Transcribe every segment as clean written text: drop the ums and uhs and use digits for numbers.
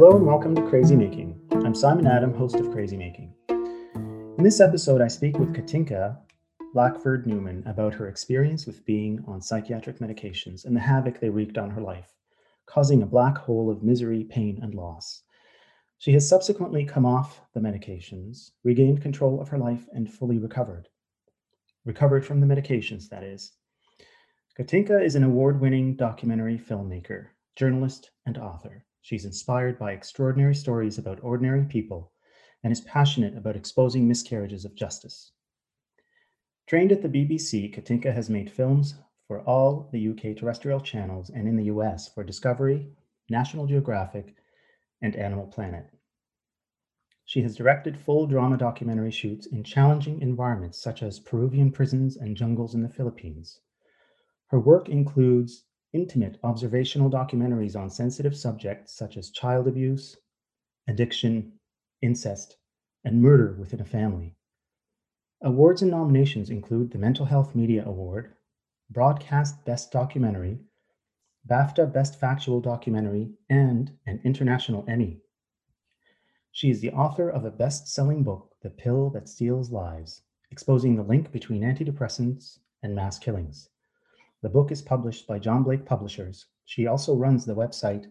Hello and welcome to Crazy Making. I'm Simon Adam, host of Crazy Making. In this episode, I speak with Katinka Blackford Newman about her experience with being on psychiatric medications and the havoc they wreaked on her life, causing a black hole of misery, pain, and loss. She has subsequently come off the medications, regained control of her life, and fully recovered. Recovered from the medications, that is. Katinka is an award-winning documentary filmmaker, journalist, and author. She's inspired by extraordinary stories about ordinary people and is passionate about exposing miscarriages of justice. Trained at the BBC, Katinka has made films for all the UK terrestrial channels and in the US for Discovery, National Geographic, and Animal Planet. She has directed full drama documentary shoots in challenging environments such as Peruvian prisons and jungles in the Philippines. Her work includes intimate observational documentaries on sensitive subjects such as child abuse, addiction, incest, and murder within a family. Awards and nominations include the Mental Health Media Award, Broadcast Best Documentary, BAFTA Best Factual Documentary, and an International Emmy. She is the author of a best-selling book, The Pill That Steals Lives, exposing the link between antidepressants and mass killings. The book is published by John Blake Publishers. She also runs the website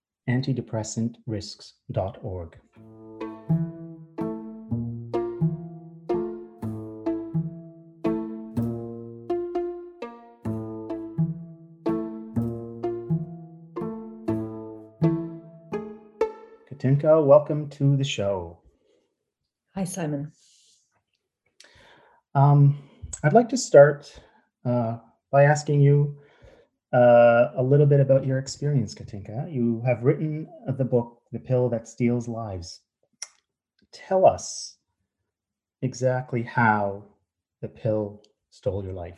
antidepressantrisks.org. Katinka, welcome to the show. Hi, Simon. I'd like to start by asking you a little bit about your experience, Katinka. You have written the book, The Pill That Steals Lives. Tell us exactly how the pill stole your life.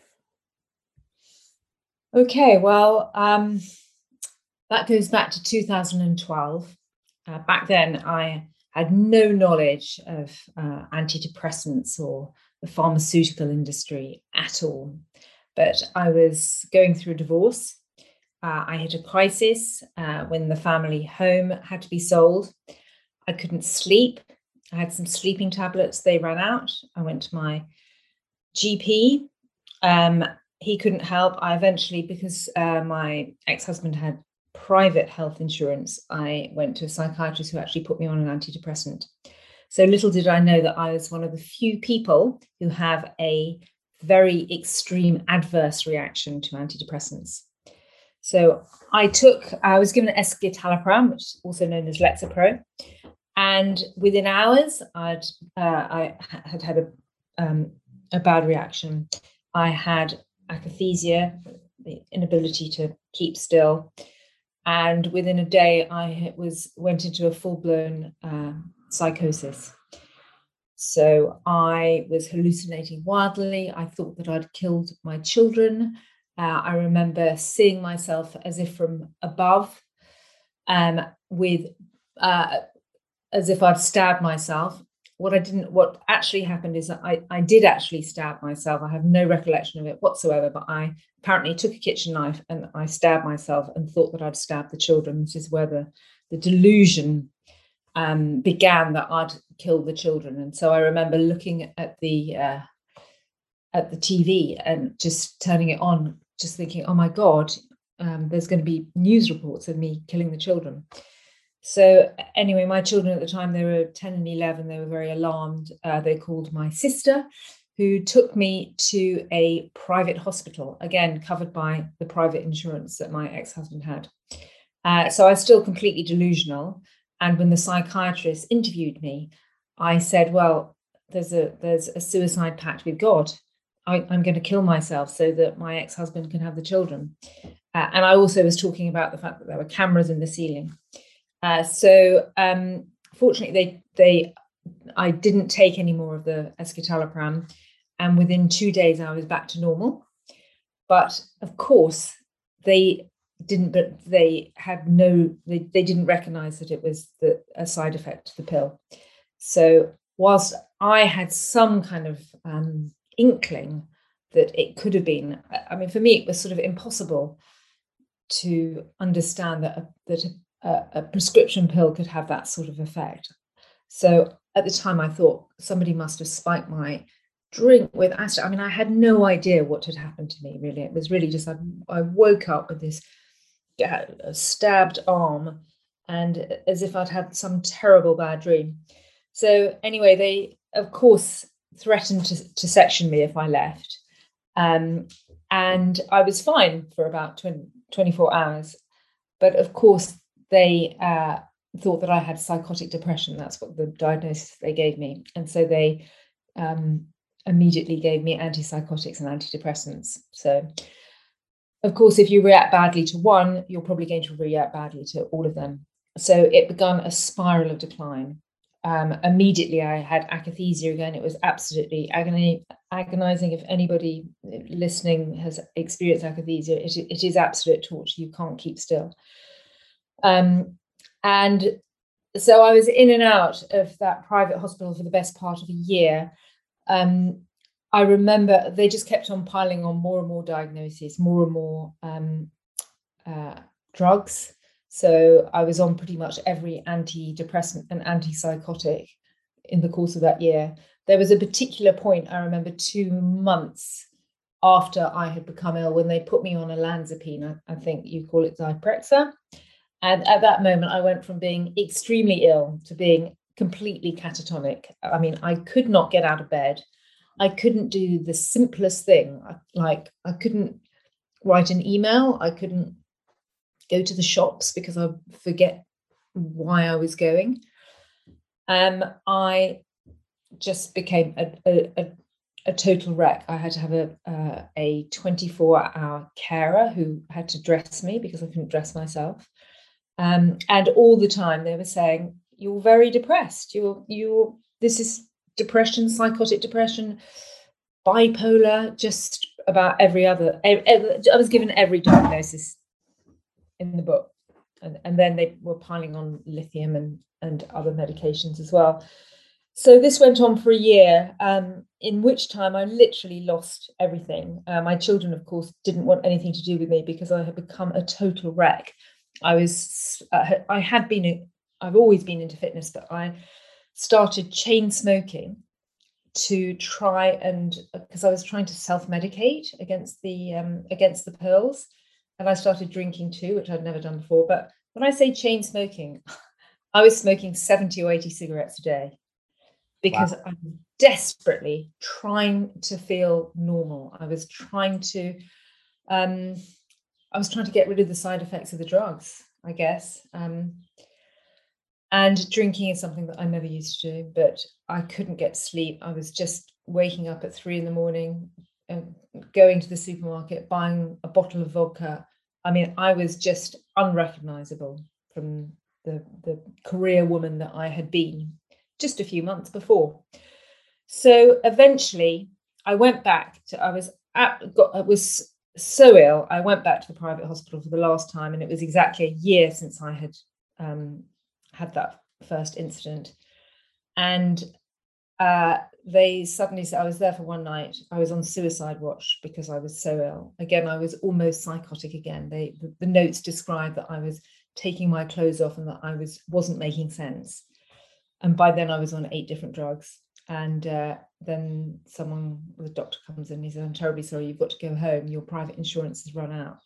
Okay, well, that goes back to 2012. Back then, I had no knowledge of antidepressants or the pharmaceutical industry at all. But I was going through a divorce. I hit a crisis when the family home had to be sold. I couldn't sleep. I had some sleeping tablets. They ran out. I went to my GP. He couldn't help. I eventually, because my ex-husband had private health insurance, I went to a psychiatrist who actually put me on an antidepressant. So little did I know that I was one of the few people who have a very extreme adverse reaction to antidepressants. So I was given escitalopram, which is also known as Lexapro, and within hours, I had a bad reaction. I had akathisia, the inability to keep still, and within a day, I went into a full-blown psychosis. So I was hallucinating wildly. I thought that I'd killed my children. I remember seeing myself as if from above, as if I'd stabbed myself. What actually happened is that I did actually stab myself. I have no recollection of it whatsoever, but I apparently took a kitchen knife and I stabbed myself and thought that I'd stabbed the children. This is where the delusion began, that I'd killed the children. And so I remember looking at the TV and just turning it on, just thinking, oh my God, there's going to be news reports of me killing the children. So anyway, my children at the time, they were 10 and 11. They were very alarmed. They called my sister, who took me to a private hospital, again, covered by the private insurance that my ex-husband had. So I was still completely delusional. And when the psychiatrist interviewed me, I said, well, there's a suicide pact with God. I'm going to kill myself so that my ex-husband can have the children. And I also was talking about the fact that there were cameras in the ceiling. Fortunately, I didn't take any more of the escitalopram, and within 2 days I was back to normal. But of course, they didn't recognize that it was a side effect of the pill. So whilst I had some kind of inkling that it could have been, I mean, for me, it was sort of impossible to understand that a prescription pill could have that sort of effect. So at the time, I thought somebody must have spiked my drink with acid. I mean, I had no idea what had happened to me, really. It was really just, I woke up with this stabbed arm, and as if I'd had some terrible bad dream. So anyway, they, of course, threatened to section me if I left. And I was fine for about 24 hours. But of course, they thought that I had psychotic depression. That's what the diagnosis they gave me. And so they immediately gave me antipsychotics and antidepressants. So, of course, if you react badly to one, you're probably going to react badly to all of them. So it began a spiral of decline. Immediately, I had akathisia again. It was absolutely agonizing. If anybody listening has experienced akathisia, it is absolute torture. You can't keep still. And so I was in and out of that private hospital for the best part of a year. I remember they just kept on piling on more and more diagnoses, more and more drugs. So I was on pretty much every antidepressant and antipsychotic in the course of that year. There was a particular point, I remember 2 months after I had become ill, when they put me on olanzapine. I think you call it Zyprexa. And at that moment, I went from being extremely ill to being completely catatonic. I mean, I could not get out of bed. I couldn't do the simplest thing. Like, I couldn't write an email. I couldn't go to the shops because I forget why I was going. I just became a total wreck. I had to have a 24-hour carer who had to dress me because I couldn't dress myself. And all the time they were saying, "You're very depressed. This is depression, psychotic depression, bipolar," just about every other. I was given every diagnosis in the book, and then they were piling on lithium and other medications as well. So this went on for a year, in which time I literally lost everything. My children, of course, didn't want anything to do with me because I had become a total wreck. I've always been into fitness, but I started chain smoking to try and, because I was trying to self-medicate against the pills, and I started drinking too, which I'd never done before. But when I say chain smoking, I was smoking 70 or 80 cigarettes a day because I was desperately trying to feel normal. I was trying to get rid of the side effects of the drugs, I guess. And drinking is something that I never used to do, but I couldn't get to sleep. I was just waking up at 3 a.m, going to the supermarket, buying a bottle of vodka. I mean, I was just unrecognizable from the career woman that I had been just a few months before. So eventually I went back to, I was so ill, I went back to the private hospital for the last time, and it was exactly a year since I had had that first incident. And they suddenly said, I was there for one night, I was on suicide watch because I was so ill. Again, I was almost psychotic again. The notes described that I was taking my clothes off and that I wasn't making sense. And by then I was on 8 different drugs. And then the doctor comes in and he said, "I'm terribly sorry, you've got to go home. Your private insurance has run out."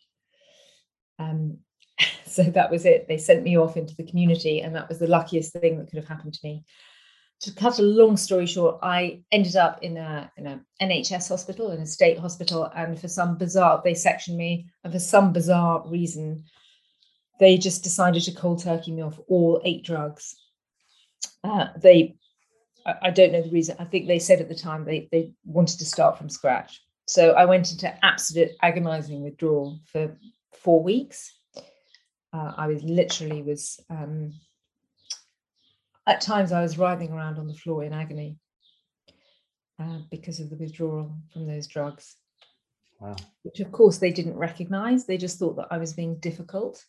So that was it. They sent me off into the community, and that was the luckiest thing that could have happened to me. To cut a long story short, I ended up in a NHS hospital, in a state hospital, and they sectioned me, and for some bizarre reason, they just decided to cold turkey me off all 8 drugs. I don't know the reason. I think they said at the time they wanted to start from scratch. So I went into absolute agonizing withdrawal for 4 weeks. I was literally at times I was writhing around on the floor in agony because of the withdrawal from those drugs. Wow. Which of course they didn't recognize. They just thought that I was being difficult.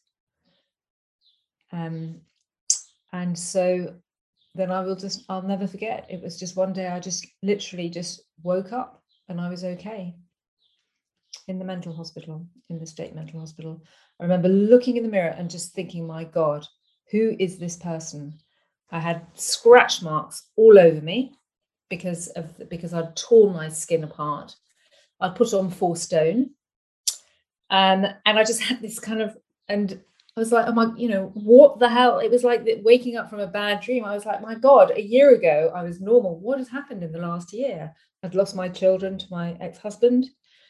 And so then I'll never forget. It was just one day I just literally just woke up and I was okay in the state mental hospital. I remember looking in the mirror and just thinking, my God, Who is this person? I had scratch marks all over me because I'd torn my skin apart. I put on 4 stone. And I just had this kind of, and I was like, oh my, what the hell? It was like waking up from a bad dream. I was like, my God, a year ago, I was normal. What has happened in the last year? I'd lost my children to my ex-husband.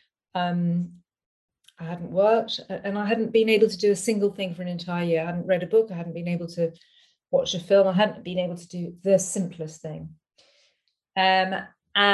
I hadn't worked, and I hadn't been able to do a single thing for an entire year. I hadn't read a book. I hadn't been able to watch a film. I hadn't been able to do the simplest thing. And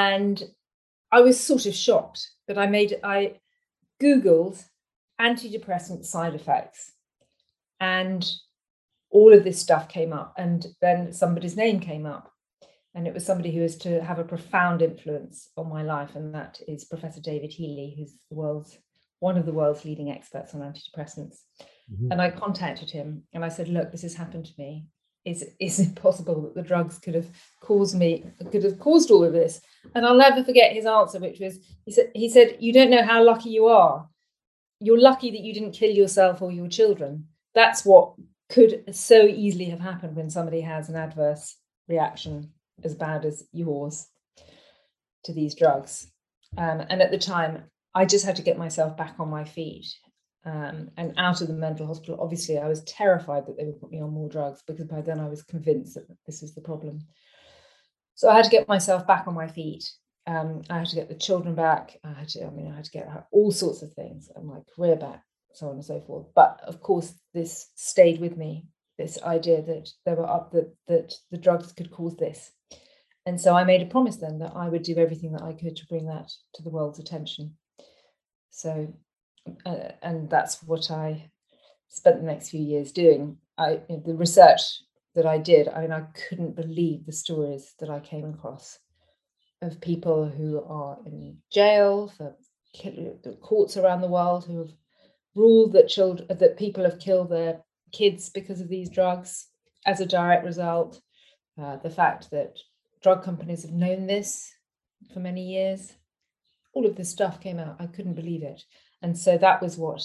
I was sort of shocked, but I Googled antidepressant side effects, and all of this stuff came up, and then somebody's name came up, and it was somebody who is to have a profound influence on my life, and that is Professor David Healy, who's one of the world's leading experts on antidepressants. Mm-hmm. And I contacted him and I said, look, this has happened to me. Is it possible that the drugs could have caused all of this? And I'll never forget his answer, which was, he said, you don't know how lucky you are. You're lucky that you didn't kill yourself or your children. That's what could so easily have happened when somebody has an adverse reaction as bad as yours to these drugs. And at the time, I just had to get myself back on my feet and out of the mental hospital. Obviously, I was terrified that they would put me on more drugs, because by then I was convinced that this was the problem. So I had to get myself back on my feet. I had to get the children back. I had to get all sorts of things, and my career back, so on and so forth. But of course, this stayed with me, this idea that that the drugs could cause this. And so I made a promise then that I would do everything that I could to bring that to the world's attention. So, and that's what I spent the next few years doing. The research that I did, I couldn't believe the stories that I came across of people who are in jail for courts around the world who have ruled that people have killed their kids because of these drugs as a direct result. The fact that drug companies have known this for many years. All of this stuff came out. I couldn't believe it. And so that was what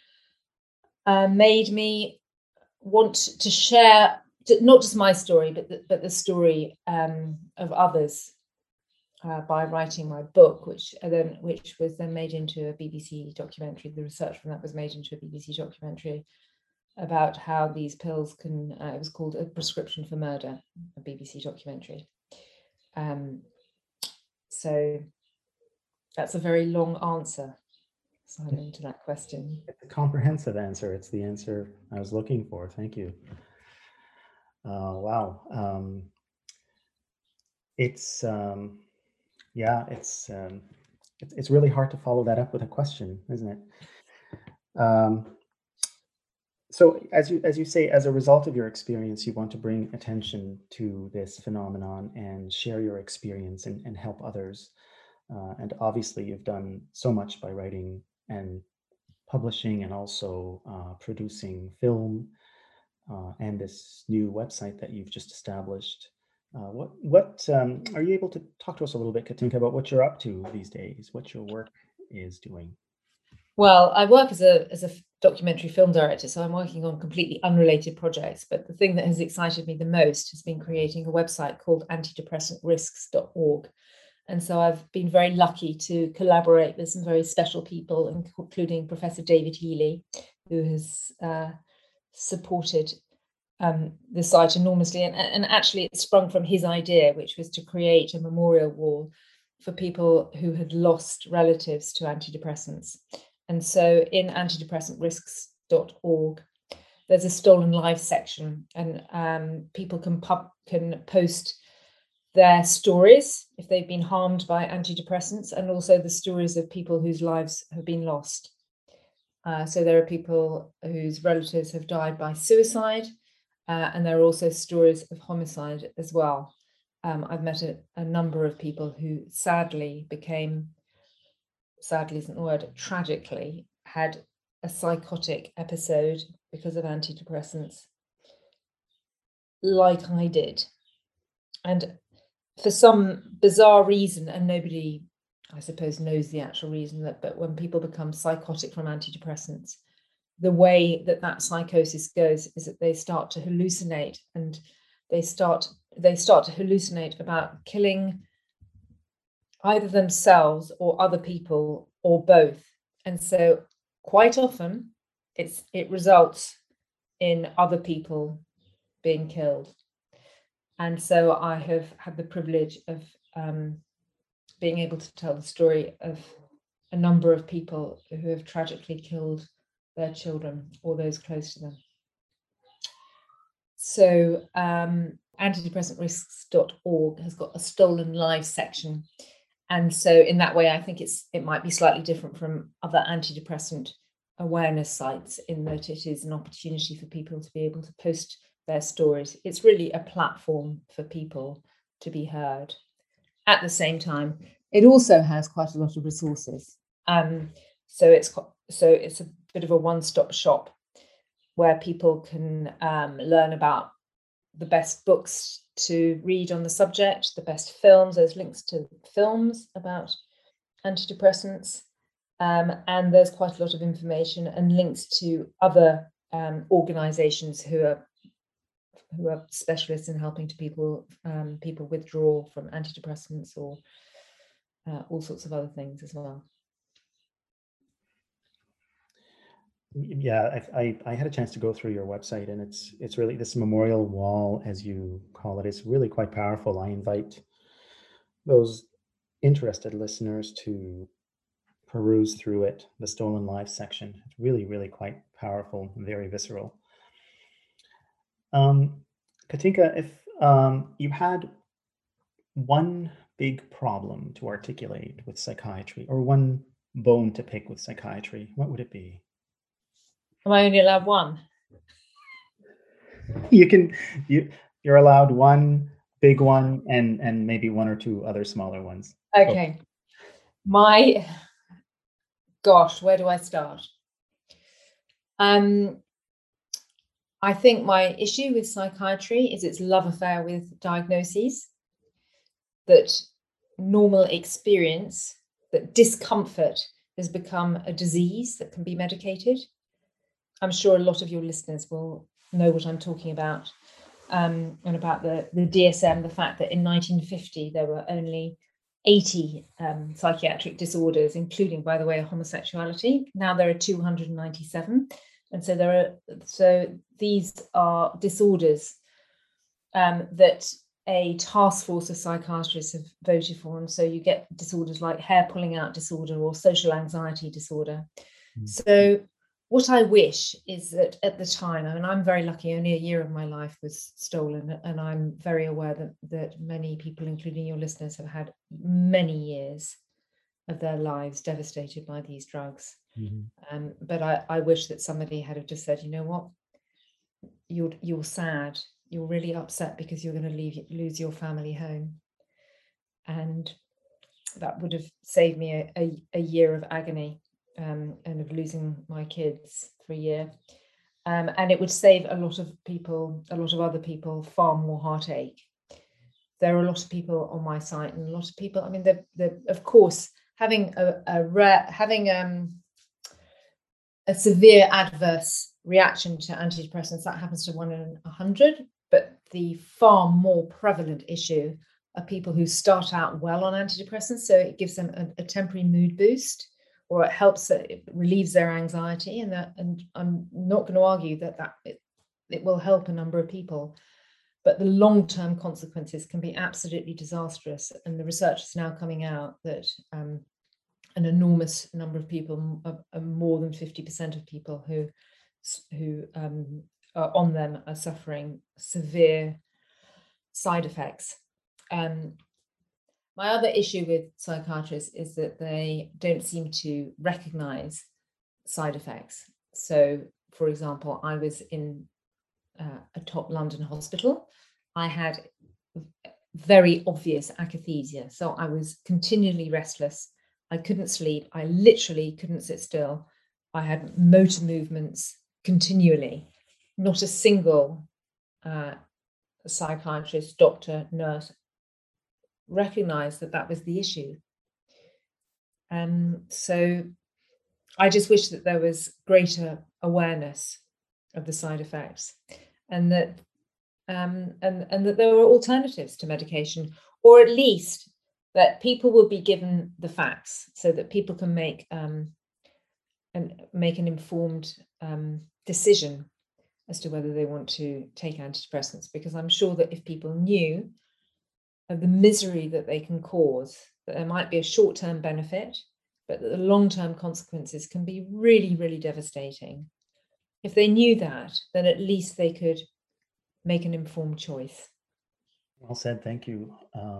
made me want to share not just my story, but the story of others by writing my book, which was then made into a BBC documentary. The research from that was made into a BBC documentary about how these pills can, it was called A Prescription for Murder, a BBC documentary. So that's a very long answer, Simon, to that question. It's a comprehensive answer. It's the answer I was looking for. Thank you. Wow. It's really hard to follow that up with a question, isn't it? So as you say, as a result of your experience, you want to bring attention to this phenomenon and share your experience and help others. And obviously you've done so much by writing and publishing and also producing film and this new website that you've just established. What are you able to talk to us a little bit, Katinka, about what you're up to these days, what your work is doing? Well, I work as a documentary film director, so I'm working on completely unrelated projects. But the thing that has excited me the most has been creating a website called antidepressantrisks.org. And so I've been very lucky to collaborate with some very special people, including Professor David Healy, who has supported the site enormously. And actually it sprung from his idea, which was to create a memorial wall for people who had lost relatives to antidepressants. And so in antidepressantrisks.org, there's a stolen lives section, and people can post their stories if they've been harmed by antidepressants, and also the stories of people whose lives have been lost. So there are people whose relatives have died by suicide, and there are also stories of homicide as well. I've met a number of people who sadly isn't the word, tragically had a psychotic episode because of antidepressants, like I did. And for some bizarre reason, and nobody, I suppose, knows the actual reason, but when people become psychotic from antidepressants, the way that psychosis goes is that they start to hallucinate, and they start to hallucinate about killing either themselves or other people or both. And so quite often it results in other people being killed. And so I have had the privilege of being able to tell the story of a number of people who have tragically killed their children or those close to them. So antidepressantrisks.org has got a stolen lives section. And so in that way, I think it might be slightly different from other antidepressant awareness sites, in that it is an opportunity for people to be able to post their stories. It's really a platform for people to be heard. At the same time, it also has quite a lot of resources. So it's a bit of a one-stop shop where people can learn about the best books to read on the subject, the best films. There's links to films about antidepressants, and there's quite a lot of information and links to other organizations who are specialists in helping to people withdraw from antidepressants, or all sorts of other things as well. Yeah, I had a chance to go through your website, and it's really, this memorial wall, as you call it, is really quite powerful. I invite those interested listeners to peruse through it, the Stolen Lives section. It's really, really quite powerful and very visceral. Katinka, if you had one big problem to articulate with psychiatry, or one bone to pick with psychiatry, what would it be? Am I only allowed one? You're allowed one big one and maybe one or two other smaller ones. Okay. My gosh, where do I start? I think my issue with psychiatry is its love affair with diagnoses, that normal experience, that discomfort has become a disease that can be medicated. I'm sure a lot of your listeners will know what I'm talking about, and about the DSM, the fact that in 1950 there were only 80 psychiatric disorders, including, by the way, homosexuality. Now there are 297, and so these are disorders that a task force of psychiatrists have voted for, and so you get disorders like hair pulling out disorder or social anxiety disorder. Mm-hmm. So what I wish is that at the time, I mean, I'm very lucky, only a year of my life was stolen, and I'm very aware that many people, including your listeners, have had many years of their lives devastated by these drugs. Mm-hmm. But I wish that somebody had just said, you know what, you're sad, you're really upset because you're going to lose your family home. And that would have saved me a year of agony. And of losing my kids for a year, and it would save a lot of other people far more heartache. There are a lot of people on my site, and a lot of people, I mean, of course, having a severe adverse reaction to antidepressants, that happens to 1 in 100, but the far more prevalent issue are people who start out well on antidepressants, so it gives them a temporary mood boost, or it relieves their anxiety, and I'm not going to argue that it will help a number of people, but the long-term consequences can be absolutely disastrous. And the research is now coming out that an enormous number of people, more than 50% of people who are on them, are suffering severe side effects. My other issue with psychiatrists is that they don't seem to recognize side effects. So, for example, I was in a top London hospital. I had very obvious akathisia. So I was continually restless. I couldn't sleep. I literally couldn't sit still. I had motor movements continually. Not a single psychiatrist, doctor, nurse recognized that was the issue. So I just wish that there was greater awareness of the side effects, and that and that there are alternatives to medication, or at least that people will be given the facts so that people can make an informed decision as to whether they want to take antidepressants. Because I'm sure that if people knew of the misery that they can cause, that there might be a short-term benefit, but that the long-term consequences can be really, really devastating. If they knew that, then at least they could make an informed choice. Well said. Thank you.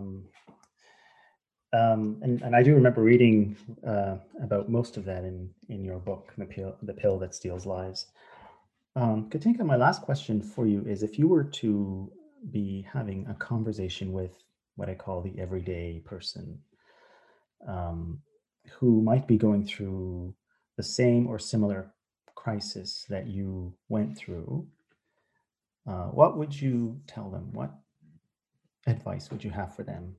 And I do remember reading about most of that in your book, The Pill That Steals Lives. Katinka, my last question for you is, if you were to be having a conversation with what I call the everyday person, who might be going through the same or similar crisis that you went through, what would you tell them? What advice would you have for them?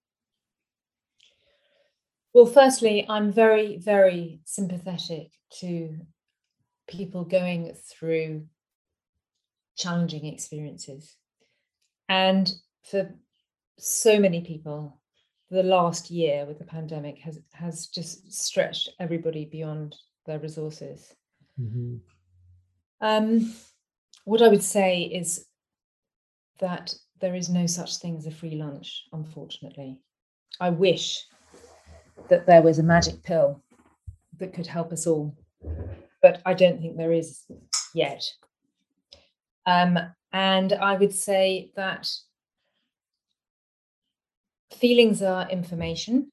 Well, firstly, I'm very, very sympathetic to people going through challenging experiences. And for so many people, the last year with the pandemic has just stretched everybody beyond their resources. Mm-hmm. What I would say is that there is no such thing as a free lunch, unfortunately. I wish that there was a magic pill that could help us all, but I don't think there is yet. And I would say that feelings are information,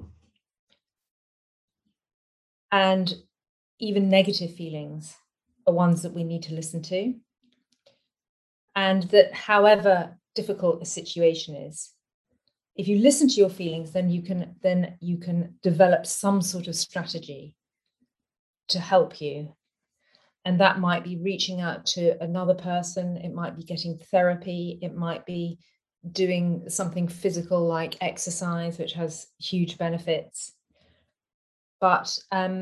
and even negative feelings are ones that we need to listen to. And that however difficult a situation is, if you listen to your feelings, then you can develop some sort of strategy to help you. And that might be reaching out to another person. It might be getting therapy. It might be doing something physical like exercise, which has huge benefits. But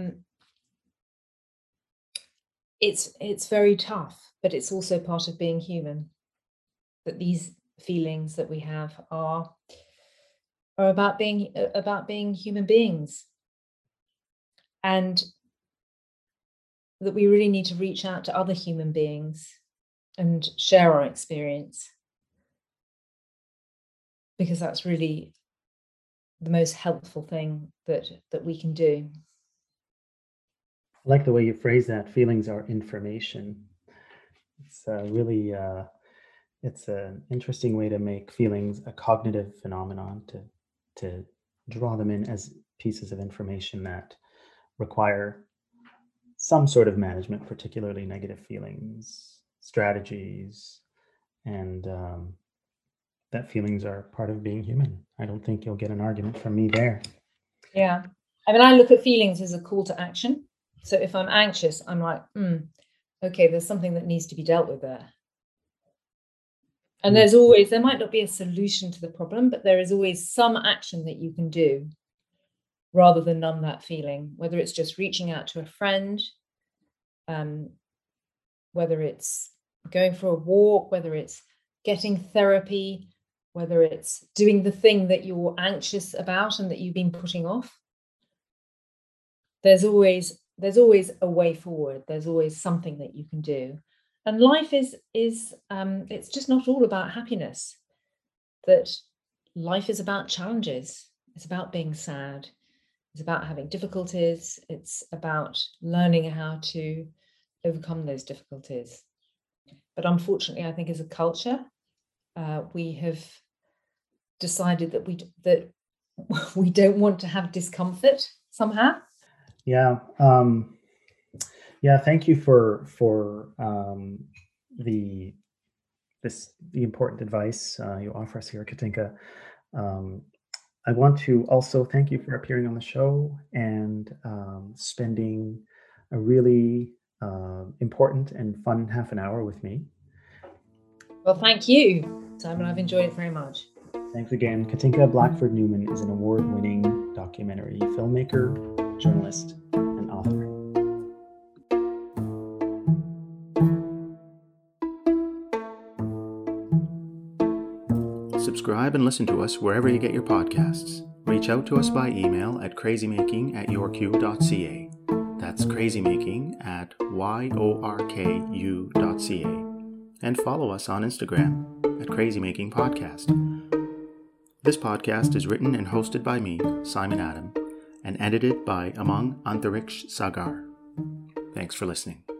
it's very tough, but it's also part of being human. That these feelings that we have are about being human beings, and that we really need to reach out to other human beings and share our experience, because that's really the most helpful thing that we can do. I like the way you phrase that. Feelings are information. It's really it's an interesting way to make feelings a cognitive phenomenon, to draw them in as pieces of information that require some sort of management, particularly negative feelings, strategies, and that feelings are part of being human. I don't think you'll get an argument from me there. Yeah. I mean, I look at feelings as a call to action. So if I'm anxious, I'm like, okay, there's something that needs to be dealt with there. And there might not be a solution to the problem, but there is always some action that you can do rather than numb that feeling, whether it's just reaching out to a friend, whether it's going for a walk, whether it's getting therapy, whether it's doing the thing that you're anxious about and that you've been putting off. There's always a way forward. There's always something that you can do. And life is it's just not all about happiness. That life is about challenges. It's about being sad. It's about having difficulties. It's about learning how to overcome those difficulties. But unfortunately, I think as a culture, we have decided that we don't want to have discomfort somehow. Yeah. Yeah. Thank you for the important advice you offer us here, Katinka. I want to also thank you for appearing on the show and spending a really important and fun half an hour with me. Well, thank you, Simon. I've enjoyed it very much. Thanks again. Katinka Blackford Newman is an award-winning documentary filmmaker, journalist, and author. Subscribe and listen to us wherever you get your podcasts. Reach out to us by email at crazymaking@yorku.ca. That's crazymaking@yorku.ca. And follow us on Instagram at crazymakingpodcast. This podcast is written and hosted by me, Simon Adam, and edited by Amang Antariksh Sagar. Thanks for listening.